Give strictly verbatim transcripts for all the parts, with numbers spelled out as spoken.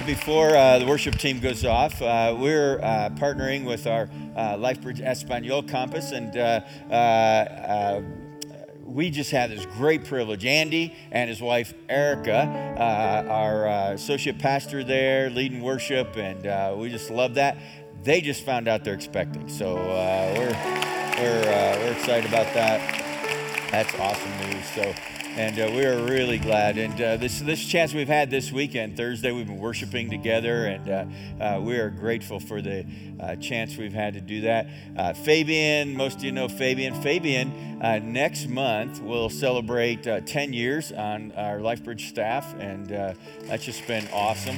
before uh, the worship team goes off, uh, we're uh, partnering with our uh, LifeBridge Espanol campus, and uh, uh, uh, we just had this great privilege. Andy and his wife, Erica, uh, our uh, associate pastor there, leading worship, and uh, we just love that. They just found out they're expecting, so uh, we're, we're, uh, we're excited about that. That's awesome news. So. And uh, we are really glad. And uh, this this chance we've had this weekend, Thursday, we've been worshiping together, and uh, uh, we are grateful for the uh, chance we've had to do that. Uh, Fabian, most of you know Fabian. Fabian, uh, next month will celebrate uh, ten years on our LifeBridge staff, and uh, that's just been awesome.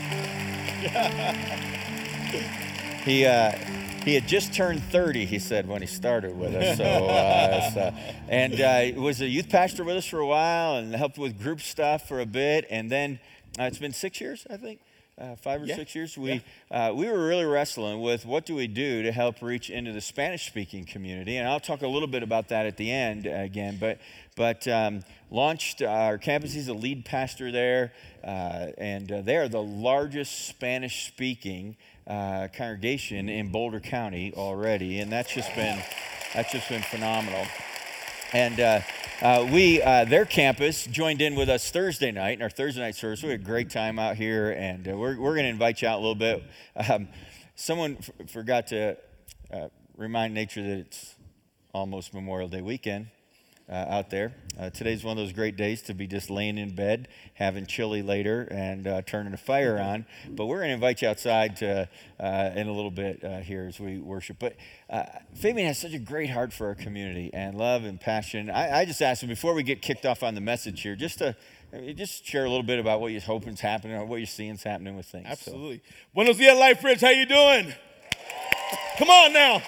he. Uh, He had just turned thirty, he said, when he started with us. So, uh, so and uh, was a youth pastor with us for a while and helped with group stuff for a bit. And then uh, it's been six years, I think, uh, five or yeah. six years. We yeah. uh, we were really wrestling with what do we do to help reach into the Spanish-speaking community. And I'll talk a little bit about that at the end uh, again. But but um, launched our campus. He's a lead pastor there, uh, and uh, they are the largest Spanish-speaking Uh, congregation in Boulder County already, and that's just been that's just been phenomenal. And uh, uh, we uh, their campus joined in with us Thursday night in our Thursday night service. We had a great time out here, and uh, we're we're going to invite you out a little bit. Um, someone f- forgot to uh, remind Nature that it's almost Memorial Day weekend uh, out there. Uh, today's one of those great days to be just laying in bed, having chili later, and uh, turning a fire on. But we're going to invite you outside to, uh, in a little bit uh, here as we worship. But uh, Fabian has such a great heart for our community and love and passion. I, I just asked him, before we get kicked off on the message here, just to just share a little bit about what you're hoping is happening or what you're seeing is happening with things. Absolutely. So. Buenos dias, LifeBridge. How you doing? Come on now.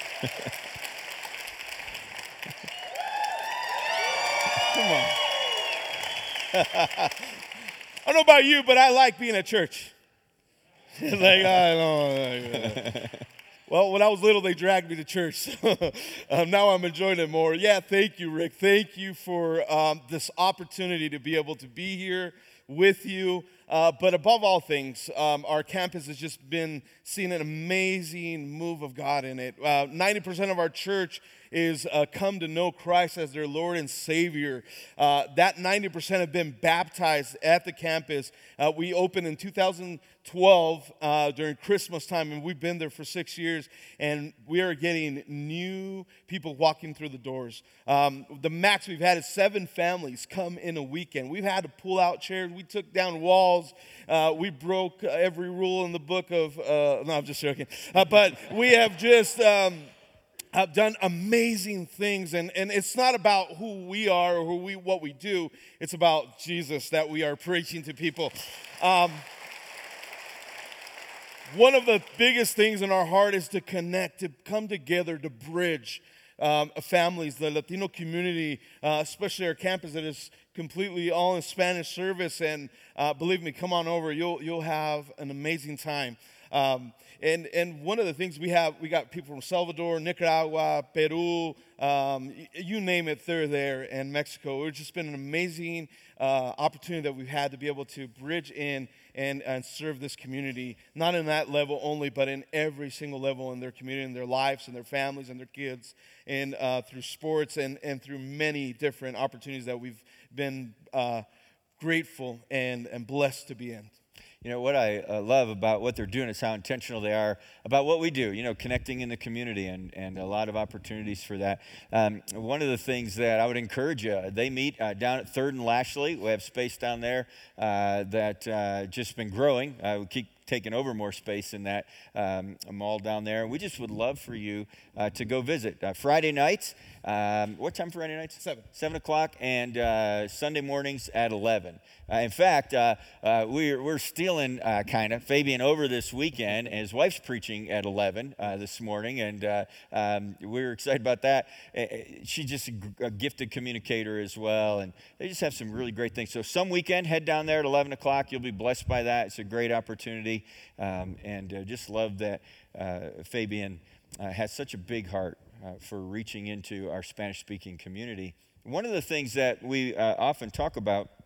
Come on. I don't know about you, but I like being at church. like, I don't Well, when I was little, they dragged me to church. So, um, now I'm enjoying it more. Yeah, thank you, Rick. Thank you for um, this opportunity to be able to be here with you. Uh, but above all things, um, our campus has just been seeing an amazing move of God in it. Uh, ninety percent of our church is uh, come to know Christ as their Lord and Savior. Uh, that ninety percent have been baptized at the campus. Uh, we opened in two thousand twelve uh, during Christmas time, and we've been there for six years, and we are getting new people walking through the doors. Um, the max we've had is seven families come in a weekend. We've had to pull out chairs. We took down walls. Uh, we broke every rule in the book of, uh, no, I'm just joking. Uh, but we have just... Um, have done amazing things, and, and it's not about who we are or who we what we do. It's about Jesus that we are preaching to people. Um, one of the biggest things in our heart is to connect, to come together, to bridge um, families, the Latino community, uh, especially our campus that is completely all in Spanish service. And uh, believe me, come on over. You'll you'll have an amazing time. Um, and and one of the things we have, we got people from Salvador, Nicaragua, Peru, um, you name it, they're there, and Mexico. It's just been an amazing uh, opportunity that we've had to be able to bridge in and, and serve this community, not in that level only, but in every single level in their community, in their lives, and their families, and their kids, and uh, through sports, and, and through many different opportunities that we've been uh, grateful and, and blessed to be in. You know, what I uh, love about what they're doing is how intentional they are about what we do, you know, connecting in the community, and, and a lot of opportunities for that. Um, one of the things that I would encourage you, they meet uh, down at third and Lashley. We have space down there uh, that uh, just been growing. Uh, we keep taking over more space in that um, mall down there. We just would love for you uh, to go visit. Uh, Friday nights, um, what time Friday nights? Seven. Seven o'clock, and uh, Sunday mornings at eleven. Uh, in fact, uh, uh, we're, we're stealing uh, kind of Fabian over this weekend, and his wife's preaching at eleven uh, this morning, and uh, um, we're excited about that. Uh, she's just a, a gifted communicator as well, and they just have some really great things. So some weekend, head down there at eleven o'clock. You'll be blessed by that. It's a great opportunity, um, and uh, just love that uh, Fabian uh, has such a big heart uh, for reaching into our Spanish-speaking community. One of the things that we uh, often talk about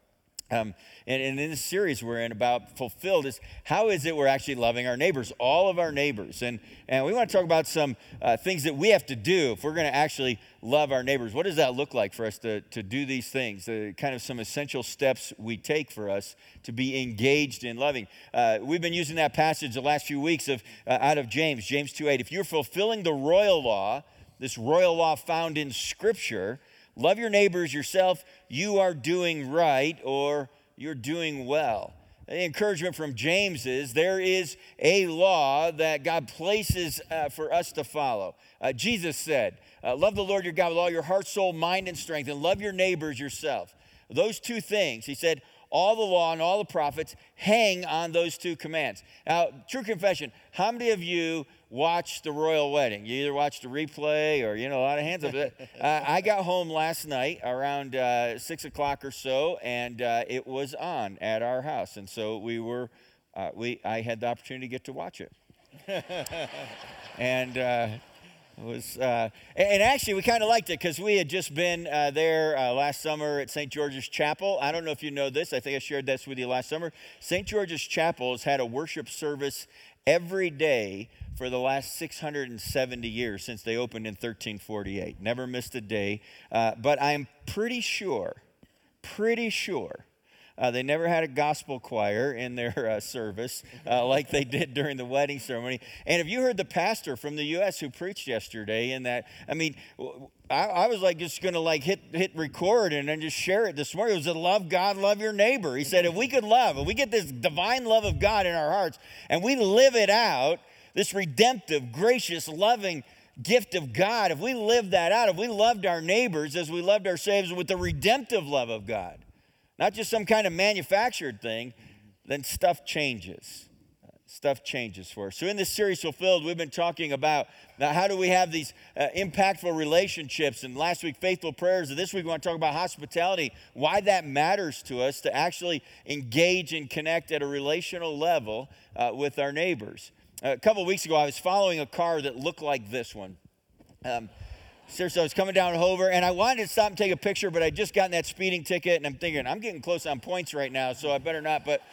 Um, and, and in this series we're in about fulfilled is how is it we're actually loving our neighbors, all of our neighbors. And, and we want to talk about some uh, things that we have to do if we're going to actually love our neighbors. What does that look like for us to, to do these things? Uh, kind of some essential steps we take for us to be engaged in loving. Uh, we've been using that passage the last few weeks of uh, out of James, James two eight. If you're fulfilling the royal law, this royal law found in Scripture, love your neighbors yourself, you are doing right, or you're doing well. The encouragement from James is there is a law that God places uh, for us to follow. Uh, Jesus said, uh, love the Lord your God with all your heart, soul, mind, and strength, and love your neighbors yourself. Those two things, he said, all the law and all the prophets hang on those two commands. Now, true confession, how many of you watched the royal wedding? You either watched a replay or, you know, a lot of hands up. uh, I got home last night around uh, six o'clock or so, and uh, it was on at our house. And so we were, uh, we I had the opportunity to get to watch it. and uh, it was, uh, and actually we kind of liked it because we had just been uh, there uh, last summer at Saint George's Chapel. I don't know if you know this. I think I shared this with you last summer. Saint George's Chapel has had a worship service every day for the last six hundred seventy years since they opened in thirteen forty-eight. Never missed a day. Uh, but I'm pretty sure, pretty sure, uh, they never had a gospel choir in their uh, service uh, like they did during the wedding ceremony. And have you heard the pastor from the U S who preached yesterday in that? I mean, I, I was like just going to like hit hit record and then just share it this morning. It was to love God, love your neighbor. He said if we could love, if we get this divine love of God in our hearts and we live it out, this redemptive, gracious, loving gift of God, if we lived that out, if we loved our neighbors as we loved ourselves with the redemptive love of God, not just some kind of manufactured thing, then stuff changes. Stuff changes for us. So in this series, Fulfilled, we've been talking about now how do we have these uh, impactful relationships. And last week, faithful prayers. And this week, we want to talk about hospitality, why that matters to us to actually engage and connect at a relational level uh, with our neighbors. A couple of weeks ago, I was following a car that looked like this one. Um, seriously, I was coming down Hover, and I wanted to stop and take a picture, but I'd just gotten that speeding ticket, and I'm thinking, I'm getting close on points right now, so I better not. But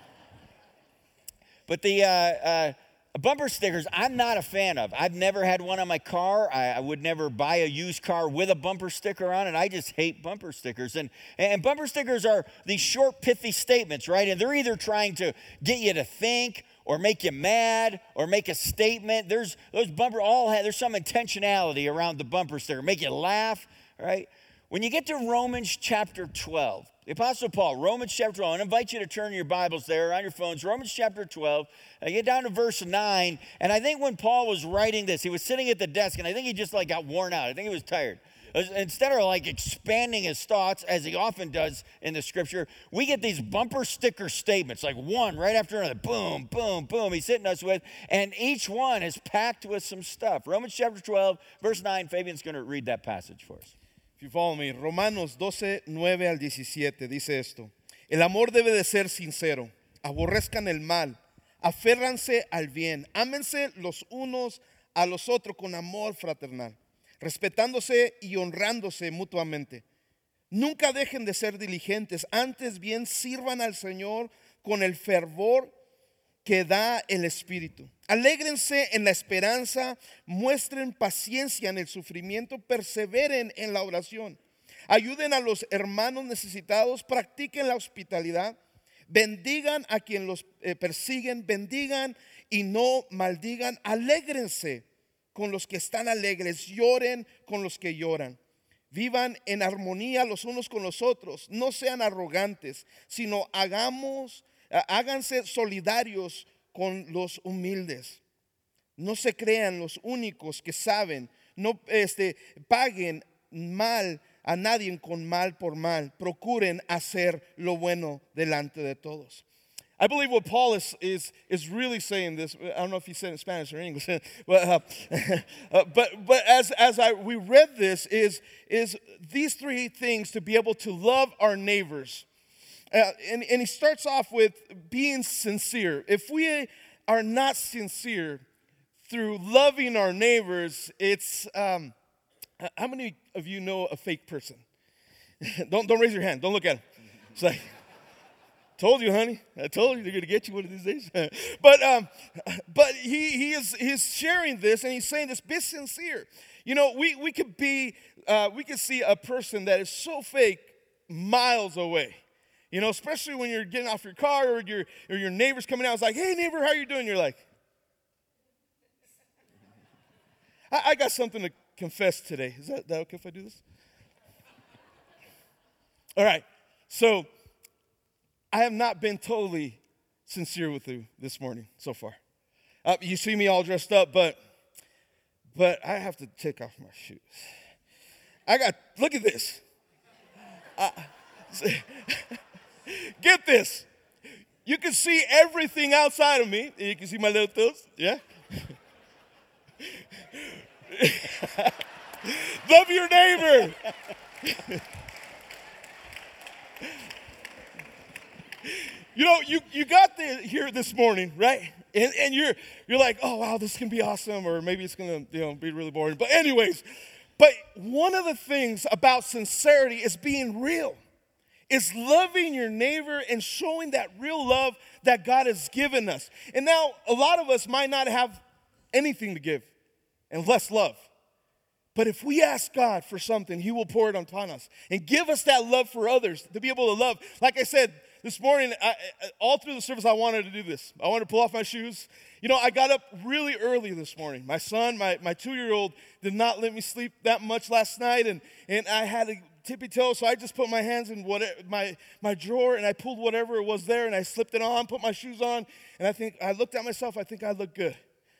but the uh, uh, bumper stickers, I'm not a fan of. I've never had one on my car. I, I would never buy a used car with a bumper sticker on it. I just hate bumper stickers. And, and bumper stickers are these short, pithy statements, right? And they're either trying to get you to think or make you mad, or make a statement. There's those bumper all have, there's some intentionality around the bumper sticker. Make you laugh, right? When you get to Romans chapter twelve, the Apostle Paul, Romans chapter twelve, I invite you to turn your Bibles there on your phones, Romans chapter twelve, I get down to verse nine, and I think when Paul was writing this, he was sitting at the desk, and I think he just like got worn out. I think he was tired. Instead of like expanding his thoughts, as he often does in the scripture, we get these bumper sticker statements, like one right after another, boom, boom, boom, he's hitting us with, and each one is packed with some stuff. Romans chapter twelve, verse nine, Fabian's going to read that passage for us. If you follow me, Romanos doce, nueve al diecisiete, dice esto. El amor debe de ser sincero, aborrezcan el mal, aférranse al bien, ámense los unos a los otros con amor fraternal, respetándose y honrándose mutuamente. Nunca dejen de ser diligentes, antes bien sirvan al Señor con el fervor que da el Espíritu. Alégrense en la esperanza, muestren paciencia en el sufrimiento, perseveren en la oración. Ayuden a los hermanos necesitados, practiquen la hospitalidad, bendigan a quien los eh, persiguen, bendigan y no maldigan, alégrense con los que están alegres, lloren con los que lloran. Vivan en armonía los unos con los otros, no sean arrogantes, sino hagamos, háganse solidarios con los humildes. No se crean los únicos que saben, no este, paguen mal a nadie con mal por mal, procuren hacer lo bueno delante de todos. I believe what Paul is, is, is really saying this. I don't know if he said it in Spanish or English, but, uh, uh, but, but as, as I, we read this, is, is these three things to be able to love our neighbors. Uh, and, and he starts off with being sincere. If we are not sincere through loving our neighbors, it's, um, how many of you know a fake person? don't, don't raise your hand. Don't look at him. It's like, Told you, honey. I told you they're going to get you one of these days. but um, but he he is he's sharing this and he's saying this. Be sincere. You know, we we could be uh, we could see a person that is so fake miles away. You know, especially when you're getting off your car or your or your neighbor's coming out. It's like, hey neighbor, how you doing? You're like, I, I got something to confess today. Is that, that okay if I do this? All right. So I have not been totally sincere with you this morning so far. Uh, you see me all dressed up, but but I have to take off my shoes. I got, look at this. Uh, get this. You can see everything outside of me. You can see my little toes, yeah? Love your neighbor. You know, you, you got the, here this morning, right? And, and you're you're like, oh, wow, this can be awesome, or maybe it's going to you know, be really boring. But anyways, but one of the things about sincerity is being real. It's loving your neighbor and showing that real love that God has given us. And now, a lot of us might not have anything to give and less love. But if we ask God for something, he will pour it upon us and give us that love for others to be able to love. Like I said, this morning, I, all through the service, I wanted to do this. I wanted to pull off my shoes. You know, I got up really early this morning. My son, my, my two-year-old, did not let me sleep that much last night, and, and I had a tippy toe, so I just put my hands in what, my, my drawer, and I pulled whatever it was there, and I slipped it on, put my shoes on, and I think, I looked at myself, I think I look good.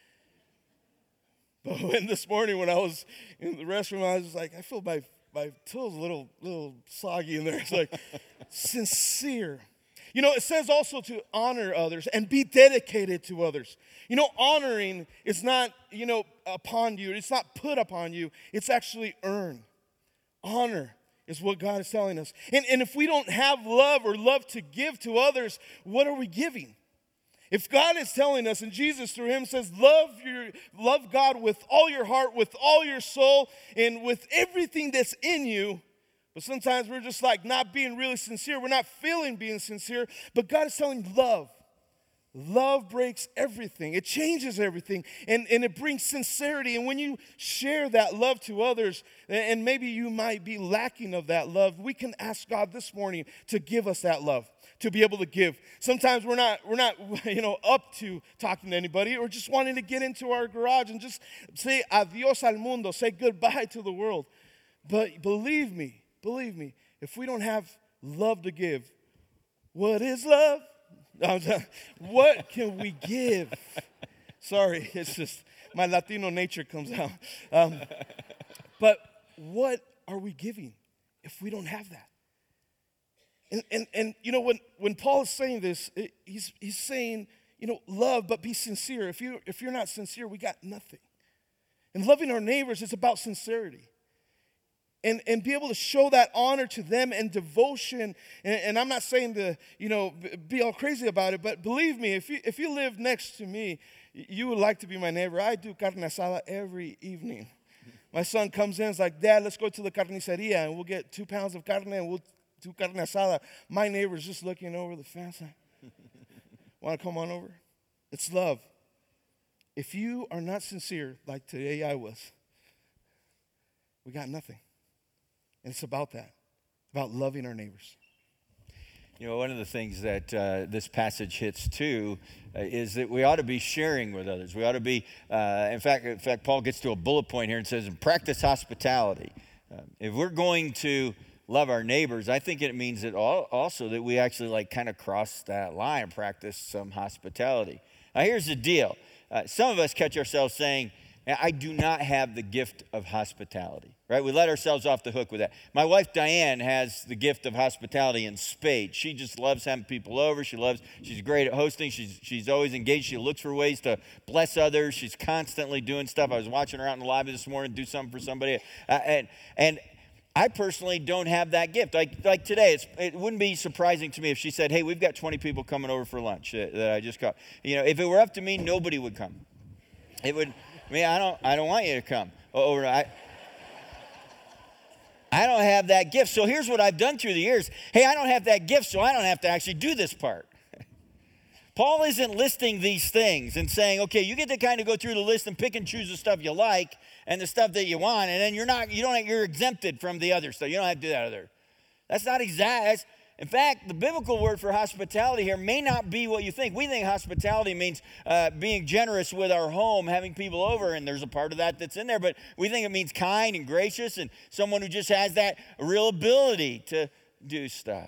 But when this morning when I was in the restroom, I was just like, I feel my, my toes a little, little soggy in there. It's like, sincere. You know, it says also to honor others and be dedicated to others. You know, honoring is not, you know, upon you. It's not put upon you. It's actually earned. Honor is what God is telling us. And, and if we don't have love or love to give to others, what are we giving? If God is telling us, and Jesus through him says, love your, love God with all your heart, with all your soul, and with everything that's in you. But sometimes we're just like not being really sincere. We're not feeling being sincere. But God is telling love. Love breaks everything. It changes everything. And, and it brings sincerity. And when you share that love to others, and maybe you might be lacking of that love, we can ask God this morning to give us that love, to be able to give. Sometimes we're not, we're not, you know, up to talking to anybody or just wanting to get into our garage and just say adios al mundo, say goodbye to the world. But believe me, believe me, if we don't have love to give, what is love? What can we give? Sorry, it's just my Latino nature comes out. Um, but what are we giving if we don't have that? And, and, and you know, when, when Paul is saying this, it, he's, he's saying, you know, love, but be sincere. If, you, if you're not sincere, we got nothing. And loving our neighbors is about sincerity. And, and be able to show that honor to them and devotion. And, and I'm not saying to, you know, be all crazy about it, but believe me, if you, if you live next to me, you would like to be my neighbor. I do carne asada every evening. My son comes in, is like, Dad, let's go to the carniceria, and we'll get two pounds of carne, and we'll do carne asada. My neighbor's just looking over the fence. Want to come on over? It's love. If you are not sincere, like today I was, we got nothing. And it's about that, about loving our neighbors. You know, one of the things that uh, this passage hits too uh, is that we ought to be sharing with others. We ought to be, uh, in fact, in fact, Paul gets to a bullet point here and says, practice hospitality. Uh, if we're going to love our neighbors, I think it means that all, also that we actually like kind of cross that line and practice some hospitality. Now, here's the deal. Uh, some of us catch ourselves saying, I do not have the gift of hospitality, right? We let ourselves off the hook with that. My wife, Diane, has the gift of hospitality in spades. She just loves having people over. She loves, she's great at hosting. She's, she's always engaged. She looks for ways to bless others. She's constantly doing stuff. I was watching her out in the lobby this morning do something for somebody. Uh, and, and I personally don't have that gift. Like, like today, it's, it wouldn't be surprising to me if she said, hey, we've got twenty people coming over for lunch that, that I just caught. You know, if it were up to me, nobody would come. It would... I mean, I don't, I don't want you to come over. I, I don't have that gift. So here's what I've done through the years. Hey, I don't have that gift, so I don't have to actually do this part. Paul isn't listing these things and saying, okay, you get to kind of go through the list and pick and choose the stuff you like and the stuff that you want, and then you're not, you don't, you're exempted from the other stuff. You don't have to do that other. That's not exact. In fact, the biblical word for hospitality here may not be what you think. We think hospitality means uh, being generous with our home, having people over, and there's a part of that that's in there, but we think it means kind and gracious and someone who just has that real ability to do stuff.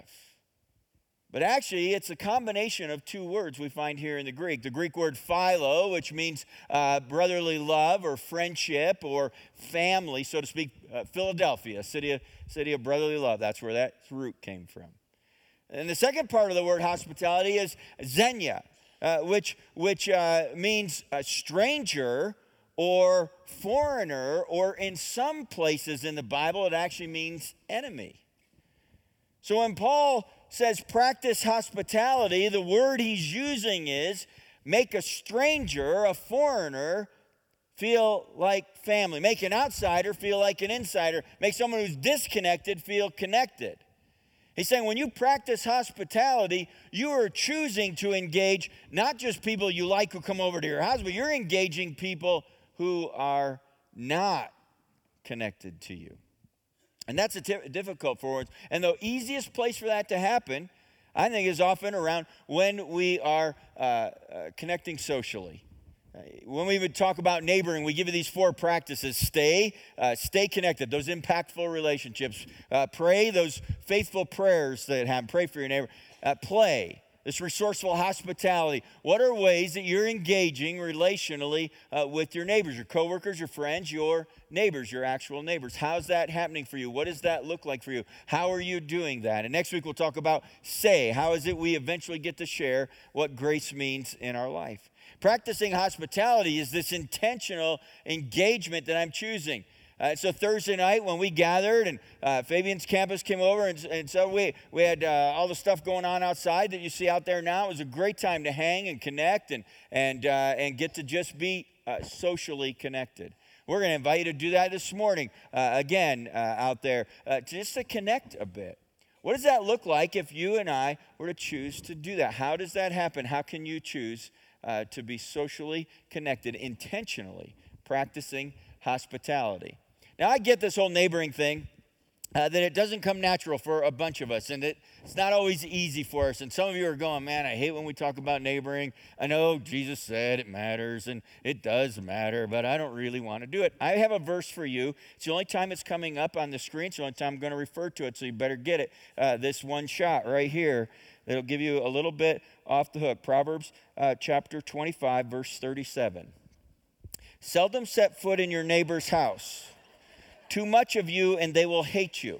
But actually, it's a combination of two words we find here in the Greek. The Greek word philo, which means uh, brotherly love or friendship or family, so to speak. Uh, Philadelphia, city of, city of brotherly love. That's where that root came from. And the second part of the word hospitality is xenia, uh, which, which uh, means a stranger or foreigner, or in some places in the Bible, it actually means enemy. So when Paul says practice hospitality, the word he's using is make a stranger, a foreigner, feel like family. Make an outsider feel like an insider. Make someone who's disconnected feel connected. He's saying when you practice hospitality, you are choosing to engage not just people you like who come over to your house, but you're engaging people who are not connected to you. And that's a t- difficult for us. And the easiest place for that to happen, I think, is often around when we are uh, uh, connecting socially. When we would talk about neighboring, we give you these four practices. Stay, uh, stay connected, those impactful relationships. Uh, pray, those faithful prayers that happen. Pray for your neighbor. Uh, play, this resourceful hospitality. What are ways that you're engaging relationally uh, with your neighbors, your coworkers, your friends, your neighbors, your actual neighbors? How's that happening for you? What does that look like for you? How are you doing that? And next week we'll talk about say. How is it we eventually get to share what grace means in our life? Practicing hospitality is this intentional engagement that I'm choosing. Uh, so Thursday night when we gathered and uh, Fabian's campus came over and, and so we, we had uh, all the stuff going on outside that you see out there now. It was a great time to hang and connect and, and, uh, and get to just be uh, socially connected. We're going to invite you to do that this morning, uh, again, uh, out there, uh, just to connect a bit. What does that look like if you and I were to choose to do that? How does that happen? How can you choose uh, to be socially connected, intentionally practicing hospitality? Now, I get this whole neighboring thing, uh, that it doesn't come natural for a bunch of us, and it, it's not always easy for us. And some of you are going, man, I hate when we talk about neighboring. I know Jesus said it matters, and it does matter, but I don't really want to do it. I have a verse for you. It's the only time it's coming up on the screen. It's the only time I'm going to refer to it, so you better get it. Uh, this one shot right here, that'll give you a little bit off the hook. Proverbs uh, chapter twenty-five, verse thirty-seven. Seldom set foot in your neighbor's house. Too much of you and they will hate you.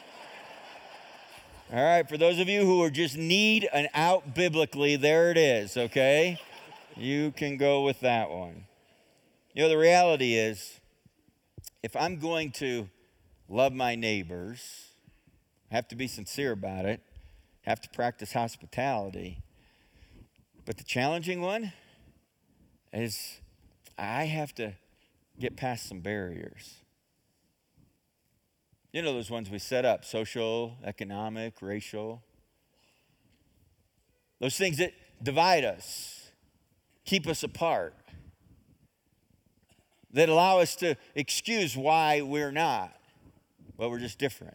All right, for those of you who are just need an out biblically, there it is, okay? You can go with that one. You know, the reality is, if I'm going to love my neighbors, I have to be sincere about it, have to practice hospitality. But the challenging one is I have to get past some barriers. You know those ones we set up, social, economic, racial. Those things that divide us, keep us apart, that allow us to excuse why we're not, but we're just different.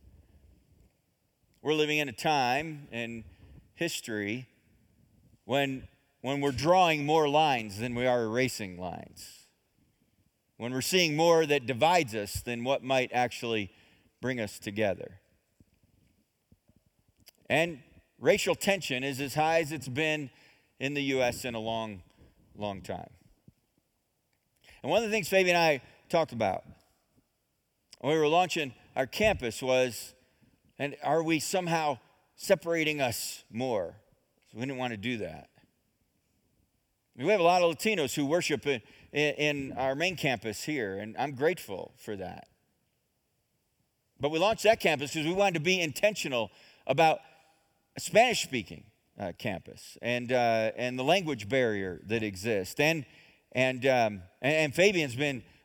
We're living in a time in history when, when we're drawing more lines than we are erasing lines. When we're seeing more that divides us than what might actually bring us together. And racial tension is as high as it's been in the U S in a long, long time. And one of the things Fabi and I talked about when we were launching our campus was, and are we somehow separating us more? So we didn't want to do that. We have a lot of Latinos who worship in, in our main campus here, and I'm grateful for that. But we launched that campus because we wanted to be intentional about a Spanish-speaking uh, campus and uh, and the language barrier that exists. And and um, and, and Fabian's been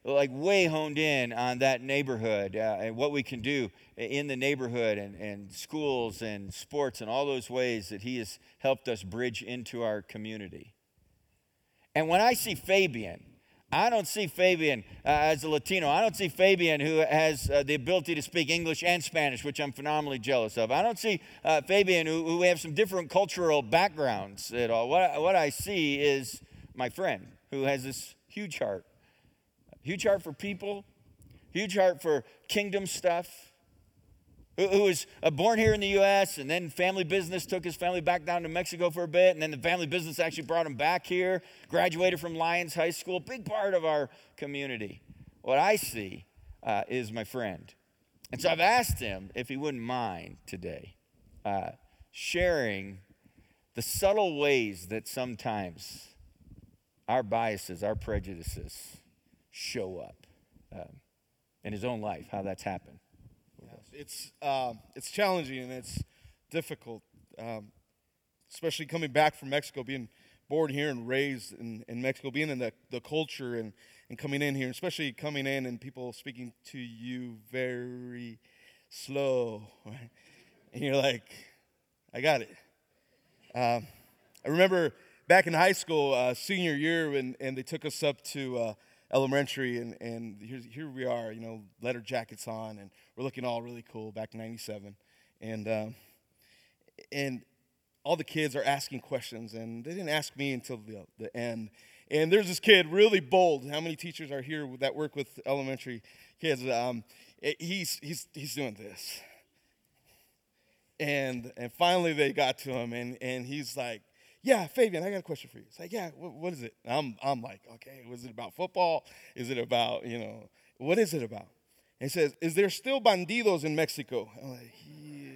like way honed in on that neighborhood uh, and what we can do in the neighborhood and, and schools and sports and all those ways that he has helped us bridge into our community. And when I see Fabian, I don't see Fabian uh, as a Latino. I don't see Fabian who has uh, the ability to speak English and Spanish, which I'm phenomenally jealous of. I don't see uh, Fabian who, who have some different cultural backgrounds at all. What, what I see is my friend who has this huge heart. Huge heart for people, huge heart for kingdom stuff, who, who was uh, born here in the U S and then family business took his family back down to Mexico for a bit, and then the family business actually brought him back here, graduated from Lyons High School, big part of our community. What I see uh, is my friend. And so I've asked him if he wouldn't mind today uh, sharing the subtle ways that sometimes our biases, our prejudices show up um, in his own life, how that's happened. It's uh, it's challenging and it's difficult, um, especially coming back from Mexico, being born here and raised in, in Mexico, being in the, the culture and, and coming in here, especially coming in and people speaking to you very slow, right? And you're like, I got it. Um, I remember back in high school, uh, senior year, and, and they took us up to uh, elementary, and, and here, here we are, you know, leather jackets on, and we're looking all really cool back in ninety-seven. And, um, and all the kids are asking questions, and they didn't ask me until the, the end. And there's this kid, really bold. How many teachers are here that work with elementary kids? Um, it, he's, he's, he's doing this. And, and finally they got to him, and, and he's like, yeah, Fabian, I got a question for you. It's like, yeah, what, what is it? And I'm, I'm like, okay, was it about football? Is it about, you know, what is it about? And he says, is there still bandidos in Mexico? I'm like, yeah.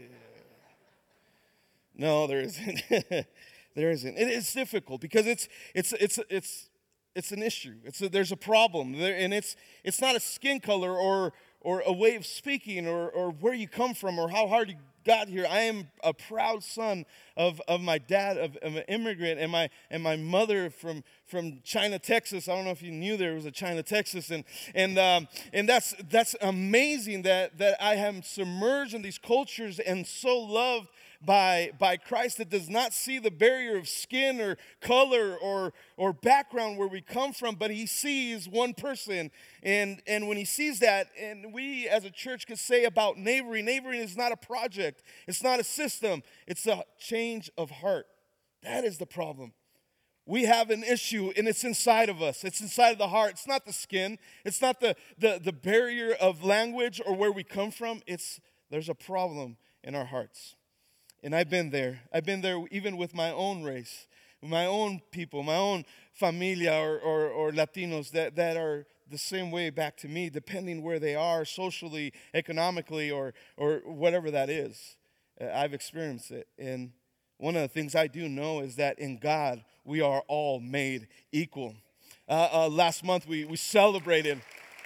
No, there isn't. There isn't. It is difficult because it's, it's, it's, it's, it's an issue. It's a, there's a problem, there, and it's, it's not a skin color or, or a way of speaking or, or where you come from or how hard you got here. I am a proud son of, of my dad, of, of an immigrant, and my and my mother from from China, Texas. I don't know if you knew there was a China, Texas, and and um, and that's that's amazing that that I am submerged in these cultures and so loved by by Christ that does not see the barrier of skin or color or or background where we come from, but he sees one person. And and when he sees that, and we as a church could say about neighboring, neighboring is not a project, it's not a system, it's a change of heart. That is the problem. We have an issue, and it's inside of us. It's inside of the heart. It's not the skin. It's not the, the, the barrier of language or where we come from. It's there's a problem in our hearts. And I've been there. I've been there even with my own race, my own people, my own familia or, or, or Latinos that, that are the same way back to me, depending where they are socially, economically, or, or whatever that is. Uh, I've experienced it. And one of the things I do know is that in God, we are all made equal. Uh, uh, last month, we, we celebrated...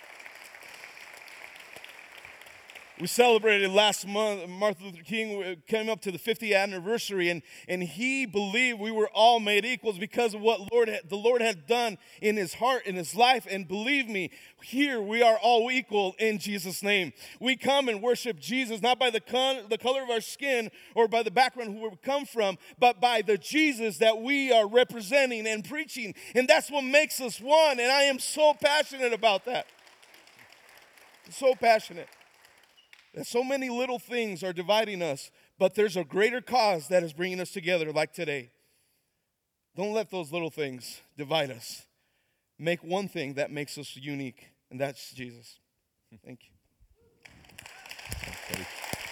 We celebrated last month, Martin Luther King came up to the fiftieth anniversary, and, and he believed we were all made equals because of what Lord had, the Lord had done in his heart, in his life. And believe me, here we are all equal in Jesus' name. We come and worship Jesus, not by the, con- the color of our skin or by the background where we come from, but by the Jesus that we are representing and preaching. And that's what makes us one, and I am so passionate about that. So passionate. That so many little things are dividing us, but there's a greater cause that is bringing us together like today. Don't let those little things divide us. Make one thing that makes us unique, and that's Jesus. Thank you.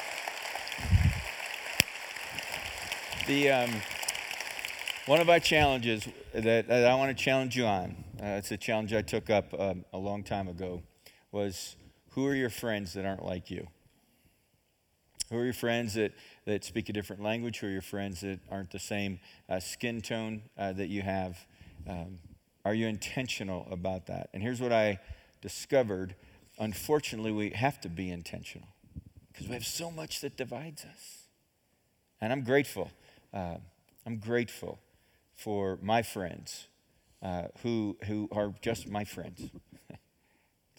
The um, one of our challenges that, that I want to challenge you on, uh, it's a challenge I took up um, a long time ago, was who are your friends that aren't like you? Who are your friends that, that speak a different language? Who are your friends that aren't the same uh, skin tone uh, that you have? Um, are you intentional about that? And here's what I discovered. Unfortunately, we have to be intentional because we have so much that divides us. And I'm grateful. Uh, I'm grateful for my friends uh, who, who are just my friends.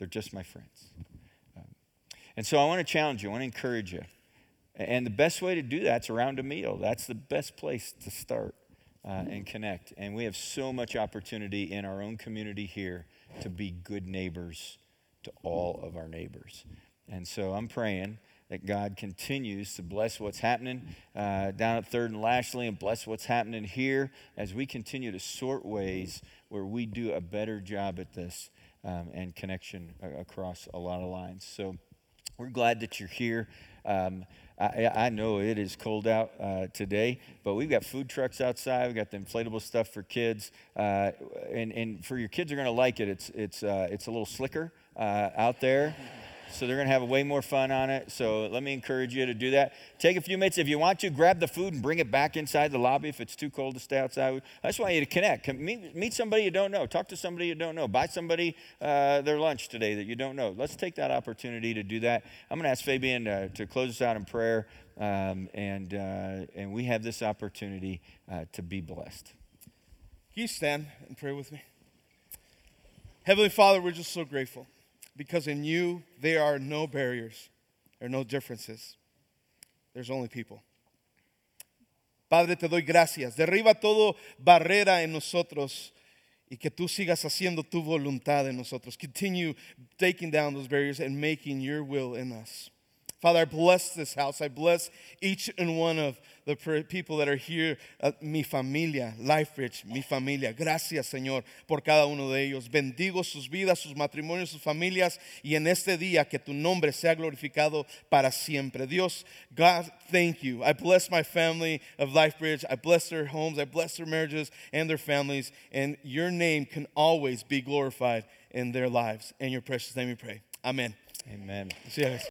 They're just my friends. Um, and so I want to challenge you. I want to encourage you. And the best way to do that's around a meal. That's the best place to start uh, and connect. And we have so much opportunity in our own community here to be good neighbors to all of our neighbors. And so I'm praying that God continues to bless what's happening uh, down at Third and Lashley and bless what's happening here as we continue to sort ways where we do a better job at this um, and connection across a lot of lines. So we're glad that you're here. Um, I, I know it is cold out uh, today, but we've got food trucks outside. We've got the inflatable stuff for kids, uh, and and for your kids, they're going to like it. It's it's uh, it's a little slicker uh, out there, so they're going to have way more fun on it. So let me encourage you to do that. Take a few minutes if you want to. Grab the food and bring it back inside the lobby if it's too cold to stay outside. I just want you to connect. Meet, meet somebody you don't know. Talk to somebody you don't know. Buy somebody uh, their lunch today that you don't know. Let's take that opportunity to do that. I'm going to ask Fabian uh, to close us out in prayer, um, and uh, and we have this opportunity uh, to be blessed. Can you stand and pray with me? Heavenly Father, we're just so grateful. Because in you, there are no barriers, there are no differences. There's only people. Padre, te doy gracias. Derriba todo barrera en nosotros y que tú sigas haciendo tu voluntad en nosotros. Continue taking down those barriers and making your will in us. Father, I bless this house. I bless each and one of the people that are here. Uh, mi familia, LifeBridge, mi familia. Gracias, Señor, por cada uno de ellos. Bendigo sus vidas, sus matrimonios, sus familias. Y en este día que tu nombre sea glorificado para siempre. Dios, God, thank you. I bless my family of LifeBridge. I bless their homes. I bless their marriages and their families. And your name can always be glorified in their lives. In your precious name we pray. Amen. Amen. See you guys.